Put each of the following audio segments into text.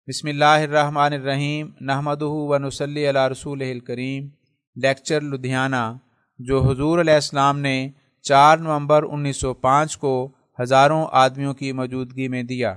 بسم اللہ الرحمن الرحیم نحمدہ و نصلی علی رسولہ الکریم۔ لیکچر لدھیانہ جو حضور علیہ السلام نے 4 نومبر 1905 کو ہزاروں آدمیوں کی موجودگی میں دیا۔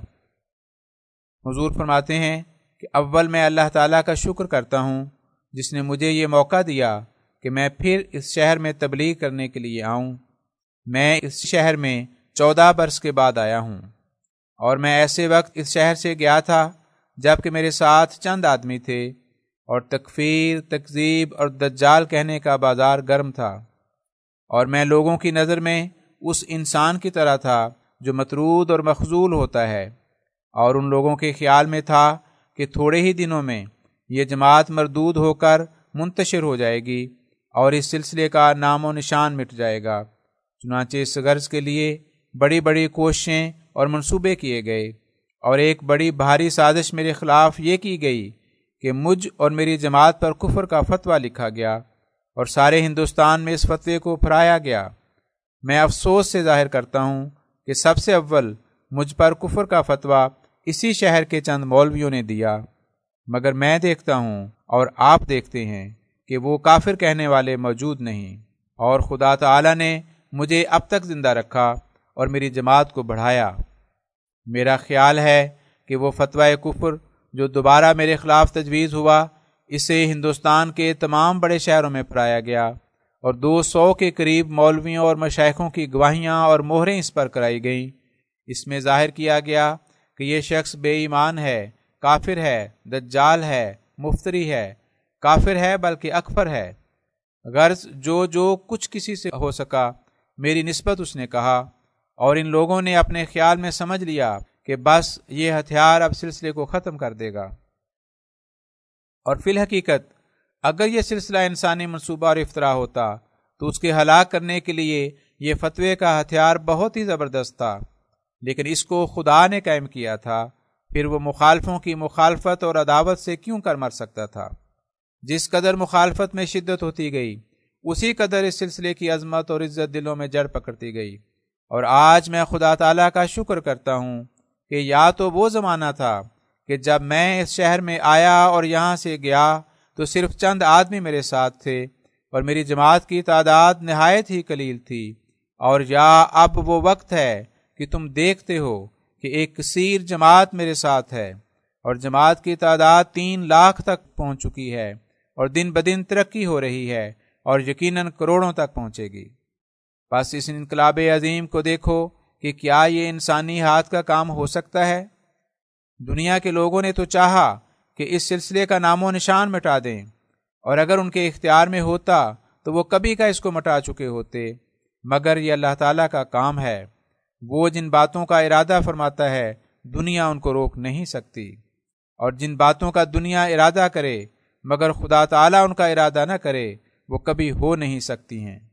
حضور فرماتے ہیں کہ اول میں اللہ تعالیٰ کا شکر کرتا ہوں جس نے مجھے یہ موقع دیا کہ میں پھر اس شہر میں تبلیغ کرنے کے لیے آؤں۔ میں اس شہر میں 14 برس کے بعد آیا ہوں، اور میں ایسے وقت اس شہر سے گیا تھا جب کہ میرے ساتھ چند آدمی تھے، اور تکفیر، تکذیب اور دجال کہنے کا بازار گرم تھا، اور میں لوگوں کی نظر میں اس انسان کی طرح تھا جو مطرود اور مخذول ہوتا ہے، اور ان لوگوں کے خیال میں تھا کہ تھوڑے ہی دنوں میں یہ جماعت مردود ہو کر منتشر ہو جائے گی اور اس سلسلے کا نام و نشان مٹ جائے گا۔ چنانچہ اس غرض کے لیے بڑی بڑی کوششیں اور منصوبے کیے گئے، اور ایک بڑی بھاری سازش میرے خلاف یہ کی گئی کہ مجھ اور میری جماعت پر کفر کا فتویٰ لکھا گیا اور سارے ہندوستان میں اس فتوے کو پھیلایا گیا۔ میں افسوس سے ظاہر کرتا ہوں کہ سب سے اول مجھ پر کفر کا فتویٰ اسی شہر کے چند مولویوں نے دیا، مگر میں دیکھتا ہوں اور آپ دیکھتے ہیں کہ وہ کافر کہنے والے موجود نہیں، اور خدا تعالی نے مجھے اب تک زندہ رکھا اور میری جماعت کو بڑھایا۔ میرا خیال ہے کہ وہ فتویٰ کفر جو دوبارہ میرے خلاف تجویز ہوا، اسے ہندوستان کے تمام بڑے شہروں میں پھیلایا گیا، اور 200 کے قریب مولویوں اور مشائخوں کی گواہیاں اور مہریں اس پر کرائی گئیں۔ اس میں ظاہر کیا گیا کہ یہ شخص بے ایمان ہے، کافر ہے، دجال ہے، مفتری ہے، کافر ہے بلکہ اکفر ہے۔ غرض جو کچھ کسی سے ہو سکا میری نسبت اس نے کہا، اور ان لوگوں نے اپنے خیال میں سمجھ لیا کہ بس یہ ہتھیار اب سلسلے کو ختم کر دے گا، اور فی الحقیقت اگر یہ سلسلہ انسانی منصوبہ اور افطرا ہوتا تو اس کے ہلاک کرنے کے لیے یہ فتوے کا ہتھیار بہت ہی زبردست تھا، لیکن اس کو خدا نے قائم کیا تھا، پھر وہ مخالفوں کی مخالفت اور عداوت سے کیوں کر مر سکتا تھا؟ جس قدر مخالفت میں شدت ہوتی گئی اسی قدر اس سلسلے کی عظمت اور عزت دلوں میں جڑ پکڑتی گئی، اور آج میں خدا تعالیٰ کا شکر کرتا ہوں کہ یا تو وہ زمانہ تھا کہ جب میں اس شہر میں آیا اور یہاں سے گیا تو صرف چند آدمی میرے ساتھ تھے اور میری جماعت کی تعداد نہایت ہی قلیل تھی، اور یا اب وہ وقت ہے کہ تم دیکھتے ہو کہ ایک کثیر جماعت میرے ساتھ ہے، اور جماعت کی تعداد 3 لاکھ تک پہنچ چکی ہے اور دن بدن ترقی ہو رہی ہے اور یقیناً کروڑوں تک پہنچے گی۔ بس اس انقلاب عظیم کو دیکھو کہ کیا یہ انسانی ہاتھ کا کام ہو سکتا ہے؟ دنیا کے لوگوں نے تو چاہا کہ اس سلسلے کا نام و نشان مٹا دیں، اور اگر ان کے اختیار میں ہوتا تو وہ کبھی کا اس کو مٹا چکے ہوتے، مگر یہ اللہ تعالیٰ کا کام ہے۔ وہ جن باتوں کا ارادہ فرماتا ہے دنیا ان کو روک نہیں سکتی، اور جن باتوں کا دنیا ارادہ کرے مگر خدا تعالیٰ ان کا ارادہ نہ کرے وہ کبھی ہو نہیں سکتی ہیں۔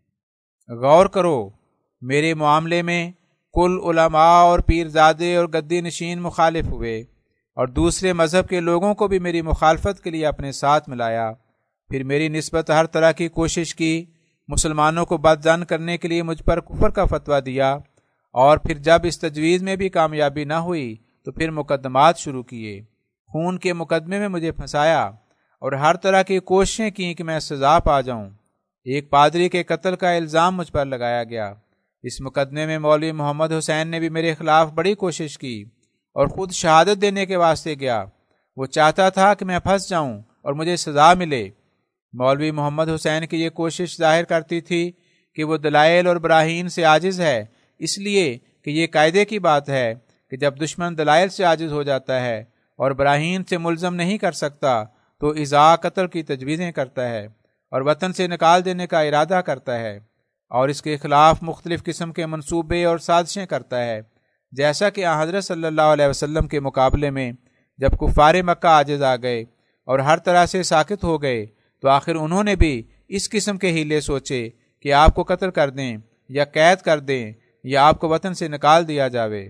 غور کرو، میرے معاملے میں کل علماء اور پیرزادے اور گدی نشین مخالف ہوئے، اور دوسرے مذہب کے لوگوں کو بھی میری مخالفت کے لیے اپنے ساتھ ملایا، پھر میری نسبت ہر طرح کی کوشش کی، مسلمانوں کو بدظن کرنے کے لیے مجھ پر کفر کا فتویٰ دیا، اور پھر جب اس تجویز میں بھی کامیابی نہ ہوئی تو پھر مقدمات شروع کیے، خون کے مقدمے میں مجھے پھنسایا، اور ہر طرح کی کوششیں کی کہ میں سزا پا جاؤں۔ ایک پادری کے قتل کا الزام مجھ پر لگایا گیا۔ اس مقدمے میں مولوی محمد حسین نے بھی میرے خلاف بڑی کوشش کی اور خود شہادت دینے کے واسطے گیا۔ وہ چاہتا تھا کہ میں پھنس جاؤں اور مجھے سزا ملے۔ مولوی محمد حسین کی یہ کوشش ظاہر کرتی تھی کہ وہ دلائل اور براہین سے عاجز ہے، اس لیے کہ یہ قاعدے کی بات ہے کہ جب دشمن دلائل سے عاجز ہو جاتا ہے اور براہین سے ملزم نہیں کر سکتا تو ایذاء قتل کی تجویزیں کرتا ہے اور وطن سے نکال دینے کا ارادہ کرتا ہے، اور اس کے خلاف مختلف قسم کے منصوبے اور سازشیں کرتا ہے، جیسا کہ حضرت صلی اللہ علیہ وسلم کے مقابلے میں جب کفار مکہ عاجز آ گئے اور ہر طرح سے ساکت ہو گئے تو آخر انہوں نے بھی اس قسم کے ہیلے سوچے کہ آپ کو قتل کر دیں یا قید کر دیں یا آپ کو وطن سے نکال دیا جاوے۔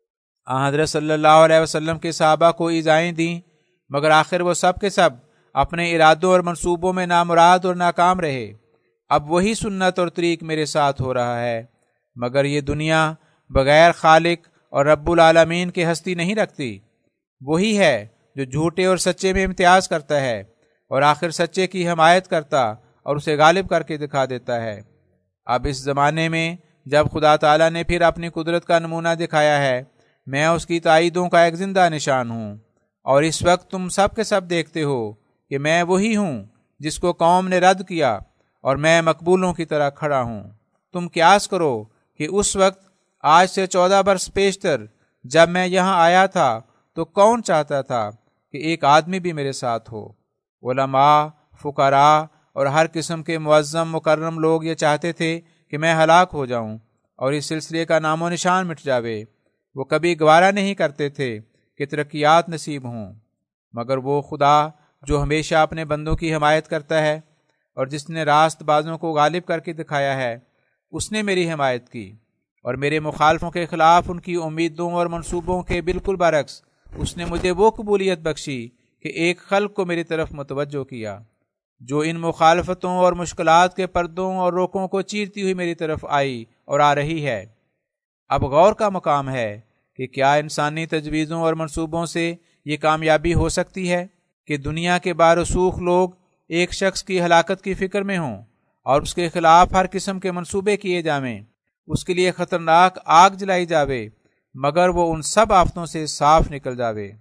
حضرت صلی اللہ علیہ وسلم کے صحابہ کو ایذائیں دیں، مگر آخر وہ سب کے سب اپنے ارادوں اور منصوبوں میں نامراد اور ناکام رہے۔ اب وہی سنت اور طریق میرے ساتھ ہو رہا ہے، مگر یہ دنیا بغیر خالق اور رب العالمین کے ہستی نہیں رکھتی۔ وہی ہے جو جھوٹے اور سچے میں امتیاز کرتا ہے اور آخر سچے کی حمایت کرتا اور اسے غالب کر کے دکھا دیتا ہے۔ اب اس زمانے میں جب خدا تعالیٰ نے پھر اپنی قدرت کا نمونہ دکھایا ہے، میں اس کی تائیدوں کا ایک زندہ نشان ہوں، اور اس وقت تم سب کے سب دیکھتے ہو کہ میں وہی ہوں جس کو قوم نے رد کیا، اور میں مقبولوں کی طرح کھڑا ہوں۔ تم قیاس کرو کہ اس وقت آج سے 14 برس پیشتر جب میں یہاں آیا تھا تو کون چاہتا تھا کہ ایک آدمی بھی میرے ساتھ ہو؟ علماء، فقراء اور ہر قسم کے معظم مکرم لوگ یہ چاہتے تھے کہ میں ہلاک ہو جاؤں اور اس سلسلے کا نام و نشان مٹ جاوے۔ وہ کبھی گوارا نہیں کرتے تھے کہ ترقیات نصیب ہوں، مگر وہ خدا جو ہمیشہ اپنے بندوں کی حمایت کرتا ہے اور جس نے راست بازوں کو غالب کر کے دکھایا ہے، اس نے میری حمایت کی، اور میرے مخالفوں کے خلاف ان کی امیدوں اور منصوبوں کے بالکل برعکس اس نے مجھے وہ قبولیت بخشی کہ ایک خلق کو میری طرف متوجہ کیا جو ان مخالفتوں اور مشکلات کے پردوں اور روکوں کو چیرتی ہوئی میری طرف آئی اور آ رہی ہے۔ اب غور کا مقام ہے کہ کیا انسانی تجویزوں اور منصوبوں سے یہ کامیابی ہو سکتی ہے کہ دنیا کے بارسوخ لوگ ایک شخص کی ہلاکت کی فکر میں ہوں اور اس کے خلاف ہر قسم کے منصوبے کیے جائیں، اس کے لیے خطرناک آگ جلائی جاوے، مگر وہ ان سب آفتوں سے صاف نکل جاوے؟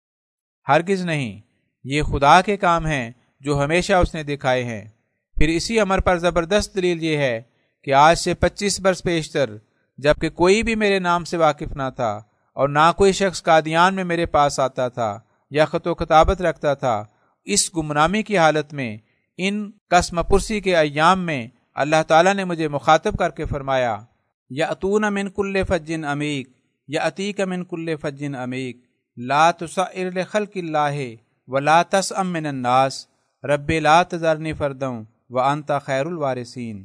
ہرگز نہیں، یہ خدا کے کام ہیں جو ہمیشہ اس نے دکھائے ہیں۔ پھر اسی امر پر زبردست دلیل یہ ہے کہ آج سے 25 برس پیشتر جبکہ کوئی بھی میرے نام سے واقف نہ تھا اور نہ کوئی شخص قادیان میں میرے پاس آتا تھا یا خط و خطابت رکھتا تھا، اس گمنامی کی حالت میں ان قسم پرسی کے ایام میں اللہ تعالیٰ نے مجھے مخاطب کر کے فرمایا، یأتون من کل فج عمیق یأتیک من کل فج عمیق لا تسعر لخلق اللہ ولا تسأم من الناس رب لا تذرنی فردا وانت خیر الوارثین۔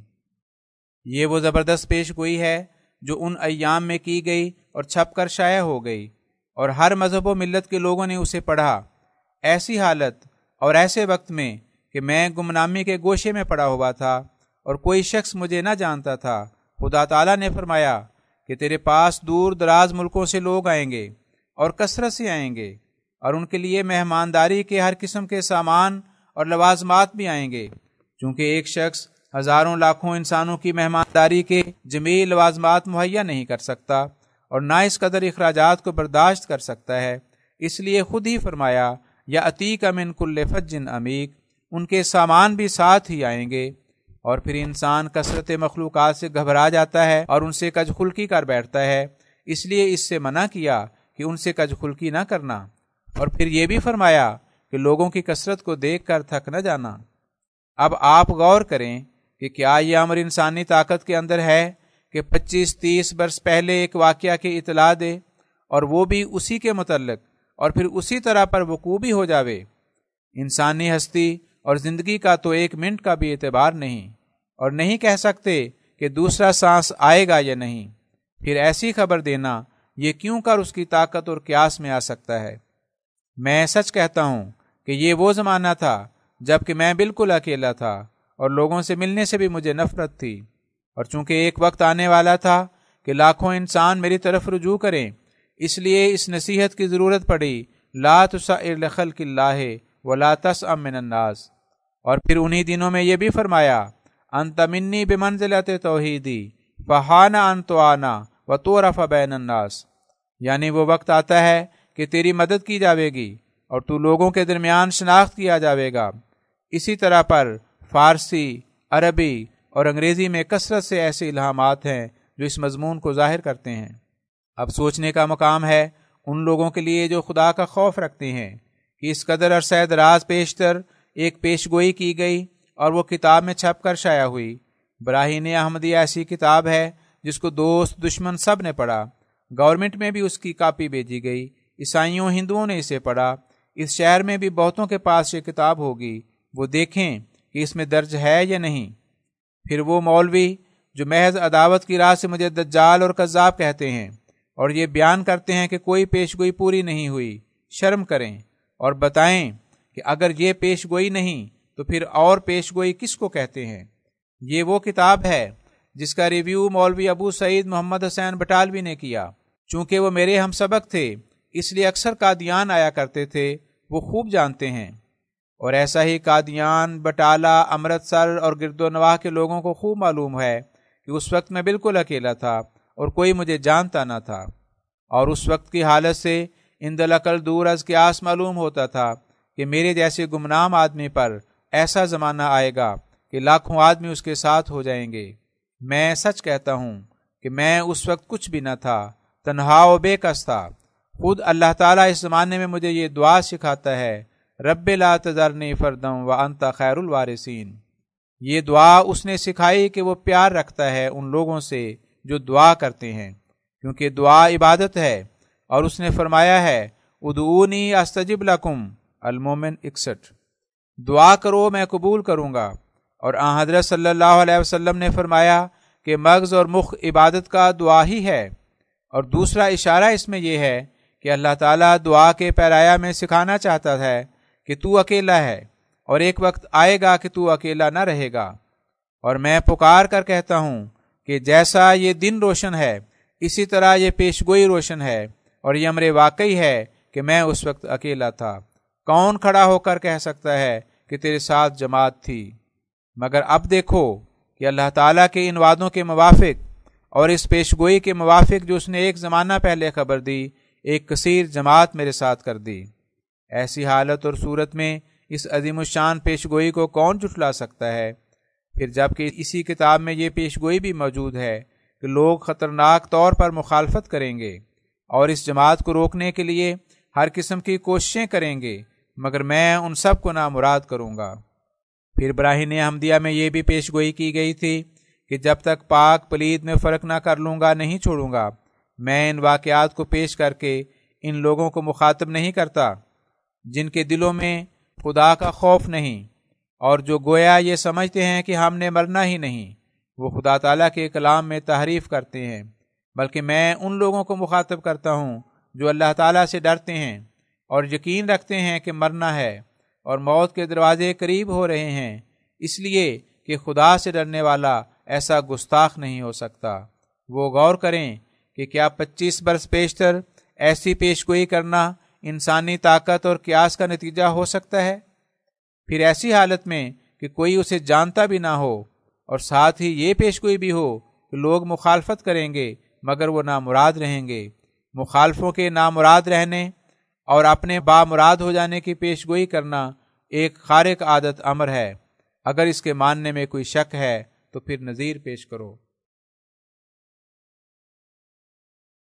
یہ وہ زبردست پیش گوئی ہے جو ان ایام میں کی گئی اور چھپ کر شائع ہو گئی، اور ہر مذہب و ملت کے لوگوں نے اسے پڑھا، ایسی حالت اور ایسے وقت میں کہ میں گمنامی کے گوشے میں پڑا ہوا تھا اور کوئی شخص مجھے نہ جانتا تھا۔ خدا تعالیٰ نے فرمایا کہ تیرے پاس دور دراز ملکوں سے لوگ آئیں گے اور کثرت سے آئیں گے، اور ان کے لیے مہمانداری کے ہر قسم کے سامان اور لوازمات بھی آئیں گے، چونکہ ایک شخص ہزاروں لاکھوں انسانوں کی مہمانداری کے جمیل لوازمات مہیا نہیں کر سکتا اور نہ اس قدر اخراجات کو برداشت کر سکتا ہے، اس لیے خود ہی فرمایا یأتیک من کل فج عمیق، ان کے سامان بھی ساتھ ہی آئیں گے۔ اور پھر انسان کثرت مخلوقات سے گھبرا جاتا ہے اور ان سے کج خلقی کر بیٹھتا ہے، اس لیے اس سے منع کیا کہ ان سے کج خلقی نہ کرنا، اور پھر یہ بھی فرمایا کہ لوگوں کی کثرت کو دیکھ کر تھک نہ جانا۔ اب آپ غور کریں کہ کیا یہ امر انسانی طاقت کے اندر ہے کہ 25-30 برس پہلے ایک واقعہ کی اطلاع دے اور وہ بھی اسی کے متعلق اور پھر اسی طرح پر وقوع بھی ہو جاوے؟ انسانی ہستی اور زندگی کا تو ایک منٹ کا بھی اعتبار نہیں، اور نہیں کہہ سکتے کہ دوسرا سانس آئے گا یا نہیں۔ پھر ایسی خبر دینا یہ کیوں کر اس کی طاقت اور قیاس میں آ سکتا ہے؟ میں سچ کہتا ہوں کہ یہ وہ زمانہ تھا جب کہ میں بالکل اکیلا تھا اور لوگوں سے ملنے سے بھی مجھے نفرت تھی، اور چونکہ ایک وقت آنے والا تھا کہ لاکھوں انسان میری طرف رجوع کریں، اس لیے اس نصیحت کی ضرورت پڑی، لا تسعر لخلق اللہ ولا تسأم من الناس۔ اور پھر انہی دنوں میں یہ بھی فرمایا، انت منی بمنزلت توحیدی فحان ان تعانا وتعرف بین الناس، یعنی وہ وقت آتا ہے کہ تیری مدد کی جاوے گی اور تو لوگوں کے درمیان شناخت کیا جاوے گا۔ اسی طرح پر فارسی، عربی اور انگریزی میں کثرت سے ایسے الہامات ہیں جو اس مضمون کو ظاہر کرتے ہیں۔ اب سوچنے کا مقام ہے ان لوگوں کے لیے جو خدا کا خوف رکھتے ہیں کہ اس قدر عرصہ دراز پیشتر ایک پیشگوئی کی گئی اور وہ کتاب میں چھپ کر شائع ہوئی۔ براہین احمدیہ ایسی کتاب ہے جس کو دوست دشمن سب نے پڑھا، گورنمنٹ میں بھی اس کی کاپی بھیجی گئی، عیسائیوں ہندوؤں نے اسے پڑھا، اس شہر میں بھی بہتوں کے پاس یہ کتاب ہوگی، وہ دیکھیں کہ اس میں درج ہے یا نہیں۔ پھر وہ مولوی جو محض عداوت کی راہ سے مجھے دجال اور کذاب کہتے ہیں اور یہ بیان کرتے ہیں کہ کوئی پیشگوئی پوری نہیں ہوئی، شرم کریں اور بتائیں کہ اگر یہ پیشگوئی نہیں تو پھر اور پیشگوئی کس کو کہتے ہیں؟ یہ وہ کتاب ہے جس کا ریویو مولوی ابو سعید محمد حسین بٹالوی نے کیا۔ چونکہ وہ میرے ہم سبق تھے اس لیے اکثر قادیان آیا کرتے تھے وہ خوب جانتے ہیں، اور ایسا ہی قادیان، بٹالہ، امرتسر اور گرد و نواح کے لوگوں کو خوب معلوم ہے کہ اس وقت میں بالکل اکیلا تھا اور کوئی مجھے جانتا نہ تھا، اور اس وقت کی حالت سے عند العقل دور از قیاس معلوم ہوتا تھا کہ میرے جیسے گمنام آدمی پر ایسا زمانہ آئے گا کہ لاکھوں آدمی اس کے ساتھ ہو جائیں گے۔ میں سچ کہتا ہوں کہ میں اس وقت کچھ بھی نہ تھا، تنہا و بے کس تھا۔ خود اللہ تعالیٰ اس زمانے میں مجھے یہ دعا سکھاتا ہے، رب لا تذرنی فردا وانت خیر الوارثین۔ یہ دعا اس نے سکھائی کہ وہ پیار رکھتا ہے ان لوگوں سے جو دعا کرتے ہیں، کیونکہ دعا عبادت ہے، اور اس نے فرمایا ہے ادعونی استجب لکم، المومن 61۔ دعا کرو میں قبول کروں گا، اور آن حضرت صلی اللہ علیہ وسلم نے فرمایا کہ مغز اور مخ عبادت کا دعا ہی ہے۔ اور دوسرا اشارہ اس میں یہ ہے کہ اللہ تعالیٰ دعا کے پیرایا میں سکھانا چاہتا ہے کہ تو اکیلا ہے، اور ایک وقت آئے گا کہ تو اکیلا نہ رہے گا۔ اور میں پکار کر کہتا ہوں کہ جیسا یہ دن روشن ہے اسی طرح یہ پیشگوئی روشن ہے، اور یہ امر واقعی ہے کہ میں اس وقت اکیلا تھا۔ کون کھڑا ہو کر کہہ سکتا ہے کہ تیرے ساتھ جماعت تھی؟ مگر اب دیکھو کہ اللہ تعالیٰ کے ان وعدوں کے موافق اور اس پیشگوئی کے موافق جو اس نے ایک زمانہ پہلے خبر دی، ایک کثیر جماعت میرے ساتھ کر دی۔ ایسی حالت اور صورت میں اس عظیم الشان پیشگوئی کو کون جھٹلا سکتا ہے؟ پھر جبکہ اسی کتاب میں یہ پیشگوئی بھی موجود ہے کہ لوگ خطرناک طور پر مخالفت کریں گے اور اس جماعت کو روکنے کے لیے ہر قسم کی کوششیں کریں گے، مگر میں ان سب کو نامراد کروں گا۔ پھر براہین احمدیہ میں یہ بھی پیشگوئی کی گئی تھی کہ جب تک پاک پلید میں فرق نہ کر لوں گا نہیں چھوڑوں گا۔ میں ان واقعات کو پیش کر کے ان لوگوں کو مخاطب نہیں کرتا جن کے دلوں میں خدا کا خوف نہیں، اور جو گویا یہ سمجھتے ہیں کہ ہم نے مرنا ہی نہیں، وہ خدا تعالیٰ کے کلام میں تحریف کرتے ہیں، بلکہ میں ان لوگوں کو مخاطب کرتا ہوں جو اللہ تعالیٰ سے ڈرتے ہیں اور یقین رکھتے ہیں کہ مرنا ہے اور موت کے دروازے قریب ہو رہے ہیں، اس لیے کہ خدا سے ڈرنے والا ایسا گستاخ نہیں ہو سکتا۔ وہ غور کریں کہ کیا 25 برس پیشتر ایسی پیشگوئی کرنا انسانی طاقت اور قیاس کا نتیجہ ہو سکتا ہے؟ پھر ایسی حالت میں کہ کوئی اسے جانتا بھی نہ ہو، اور ساتھ ہی یہ پیشگوئی بھی ہو کہ لوگ مخالفت کریں گے مگر وہ نامراد رہیں گے۔ مخالفوں کے نامراد رہنے اور اپنے بامراد ہو جانے کی پیشگوئی کرنا ایک خارق عادت امر ہے۔ اگر اس کے ماننے میں کوئی شک ہے تو پھر نظیر پیش کرو۔